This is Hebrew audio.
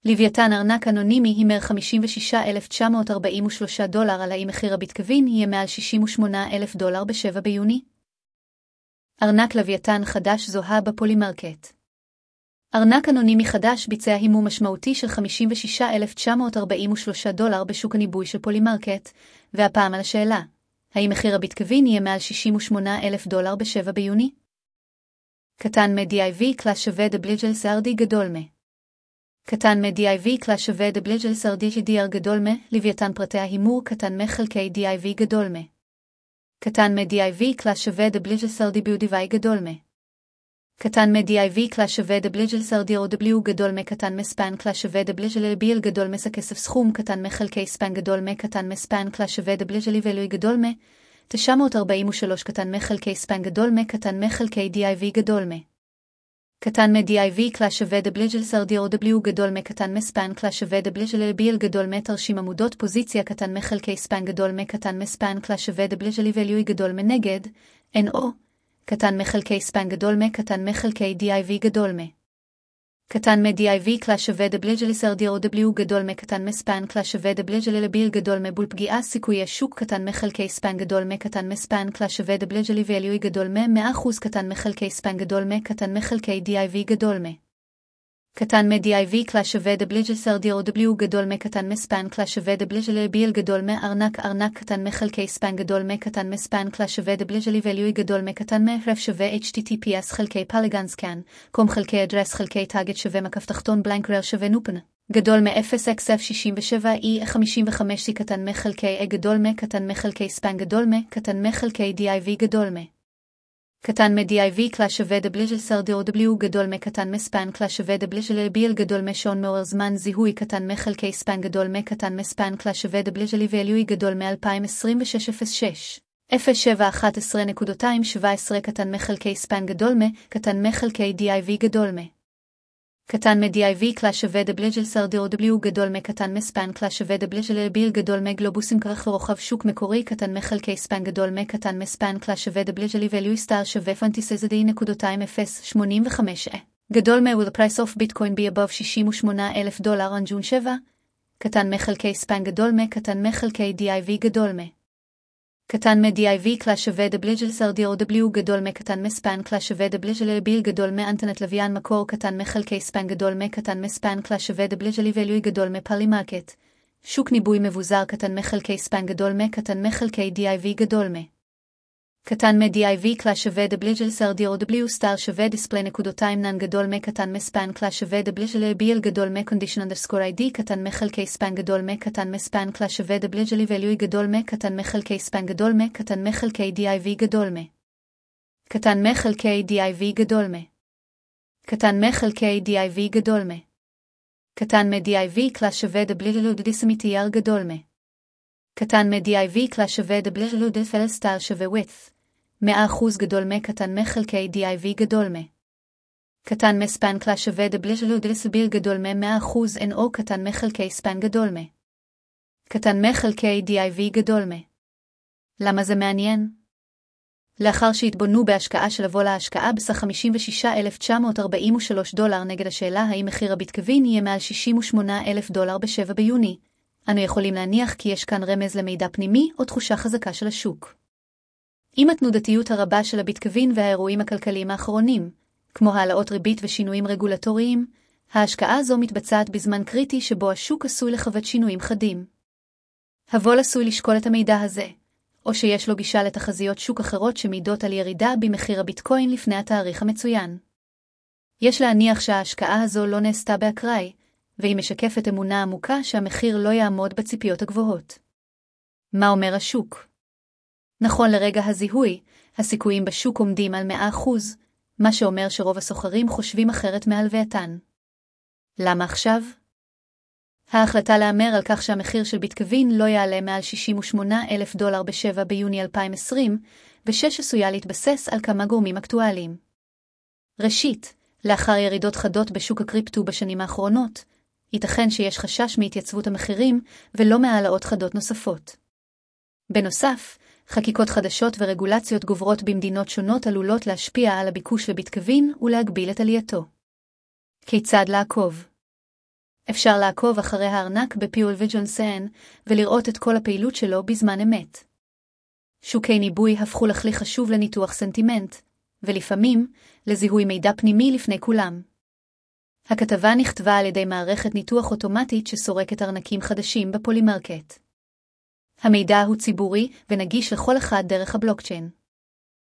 לוויתן ארנק אנונימי הימר $56,943 על האם מחיר הביטקווין יהיה מעל $68,000 ב-7 ביוני? ארנק לוויתן חדש זוהה בפולימרקט. ארנק אנונימי חדש ביצע הימור משמעותי של $56,943 בשוק הניבוי של פולימרקט, והפעם על השאלה, האם מחיר הביטקווין יהיה מעל $68,000 ב-7 ביוני? קטן מ-DIV קלאס שווה WSRD גדול מ. קטן מ-DIV קלאס שווה WSRD גדול מ, לוויתן פרטי ההימור קטן מ-חלקי DIV גדול מ. קטן מ-DIV קלאס שווה WSRD BUDV גדול מ. קטן מ-DIV קלאס שווה WSRD OW גדול מ. קטן מספן קלאס שווה WLBL גדול מ. כסף סכום קטן מחלקי ספן גדול מ. קטן מספן קלאס שווה WLBL גדול מ. 943 קטן מחלקי ספן גדול מ. קטן מחלקי DIV גדול מ. קטן מ-DIV קלאס שווה WSRD OW גדול מ. קטן מספן קלאס שווה WLBL גדול מ. תרשים עמודות פוזיציה קטן מחלקי ספן גדול מ. קטן מספן קלאס שווה WLBL גדול מ. נגד NO קטן מחלקי ספן גדול מ. קטן מחלקי DIV גדול מ. קטן מ-DIV קלאס שווה WSRD OW גדול מ. קטן מספן קלאס שווה WLBL גדול מ. בול פגיעה סיכויי שוק קטן מחלקי ספן גדול מ. קטן מספן קלאס שווה WLBL גדול מ. 100% קטן מחלקי ספן גדול מ. קטן מחלקי DIV גדול מ. קטן מ-DIV קלאס שווה WSRD OW גדול מ. קטן מספן קלאס שווה WLBL גדול מ. ארנק קטן מחלקי ספן גדול מ. קטן מספן קלאס שווה WLBL גדול מ. קטן מ-ref שווה HTTPS חלקי פלגן סקן, קום חלקי אדרס חלקי טאגט שווה מקף תחתון בלנק רר שווה נופן, גדול מ-0xf67e55c קטן מחלקי גדול מ. קטן מחלקי ספן גדול מ. קטן מחלקי DIV גדול מ. קטן מ-DIV קלאס שווה WSRD OW גדול מ. קטן מספן קלאס שווה WLBL גדול מ. שעון מעורר זמן זיהוי קטן מחלקי ספן גדול מ. קטן מספן קלאס שווה WLBL גדול מ-2026-06 0711.217 קטן מחלקי ספן גדול מ. קטן מחלקי DIV גדול מ. קטן מ-DIV קלאס שווה WSRD OW גדול מ. קטן מספן קלאס שווה WLBL גדול מ. גלובוסים כרך ורוחב שוק מקורי קטן מחלקי ספן גדול מ. קטן מספן קלאס שווה WLBL סטאר שווה fantasy.2.085 גדול מ. will the price of Bitcoin be above $68,000 on June 7 קטן מחלקי ספן גדול מ. קטן מחלקי DIV גדול מ. קטן מ-DIV קלאס שווה WSRD OW גדול מ. קטן מספן קלאס שווה WLBL גדול מ. אנטרנט לוויין מקור קטן מחלקי ספן גדול מ. קטן מספן קלאס שווה WLBL גדול מ. פולימרקט שוק ניבוי מבוזר קטן מחלקי ספן גדול מ. קטן מחלקי DIV גדול מ. קטן מ-DIV קלאס שווה WSRD OW סטאר שווה display.9 גדול מ. קטן מספן קלאס שווה WLBL גדול מ. condition_ID קטן מחלקי ספן גדול מ. קטן מספן קלאס שווה WLBL גדול מ. קטן מחלקי ספן גדול מ. קטן מחלקי DIV גדול מ. קטן מחלקי DIV גדול מ. קטן מחלקי DIV גדול מ. קטן מ-DIV קלאס שווה WLDSMTR גדול מ. קטן מ-DIV קלאס שווה WLDFL סטאר שווה width 100% גדול מ. קטן מחלקי DIV גדול מ. קטן מספן קלאס שווה WLDSBL גדול מ. 100% NO קטן מחלקי ספן גדול מ. קטן מחלקי DIV גדול מ. למה זה מעניין? לאחר שהתבוננו בהשקעה של לבוא להשקעה בסך $56,943 נגד השאלה האם מחיר הביטקווין יהיה מעל $68,000 ב-7 ביוני, אנו יכולים להניח כי יש כאן רמז למידע פנימי או תחושה חזקה של השוק. עם התנודתיות הרבה של הביטקווין והאירועים הכלכליים האחרונים, כמו העלאות ריבית ושינויים רגולטוריים, ההשקעה הזו מתבצעת בזמן קריטי שבו השוק עשוי לחוות שינויים חדים. הבול עשוי לשקול את המידע הזה, או שיש לו גישה לתחזיות שוק אחרות שמעידות על ירידה במחיר הביטקוין לפני התאריך המצוין. יש להניח שההשקעה הזו לא נעשתה באקראי, והיא משקפת אמונה עמוקה שהמחיר לא יעמוד בציפיות הגבוהות. מה אומר השוק? נכון לרגע הזיהוי, הסיכויים בשוק עומדים על 100%, מה שאומר שרוב הסוחרים חושבים אחרת מהלווייתן. למה עכשיו? ההחלטה לאמר על כך שהמחיר של ביטקווין לא יעלה מעל $68,000 ב-7 ביוני 2026 עשויה להתבסס על כמה גורמים אקטואליים. ראשית, לאחר ירידות חדות בשוק הקריפטו בשנים האחרונות, ייתכן שיש חשש מהתייצבות המחירים ולא מהעלאות חדות נוספות. בנוסף, חקיקות חדשות ורגולציות גוברות במדינות שונות עלולות להשפיע על הביקוש לביטקווין ולהגביל את עלייתו. כיצד לעקוב? אפשר לעקוב אחרי הארנק ב-PolyVigilance ולראות את כל הפעילות שלו בזמן אמת. שוקי ניבוי הפכו לכלי חשוב לניתוח סנטימנט, ולפעמים לזיהוי מידע פנימי לפני כולם. הכתבה נכתבה על ידי מערכת ניתוח אוטומטית שסורקת ארנקים חדשים בפולימרקט. המידע הוא ציבורי ונגיש לכל אחד דרך הבלוקצ'יין.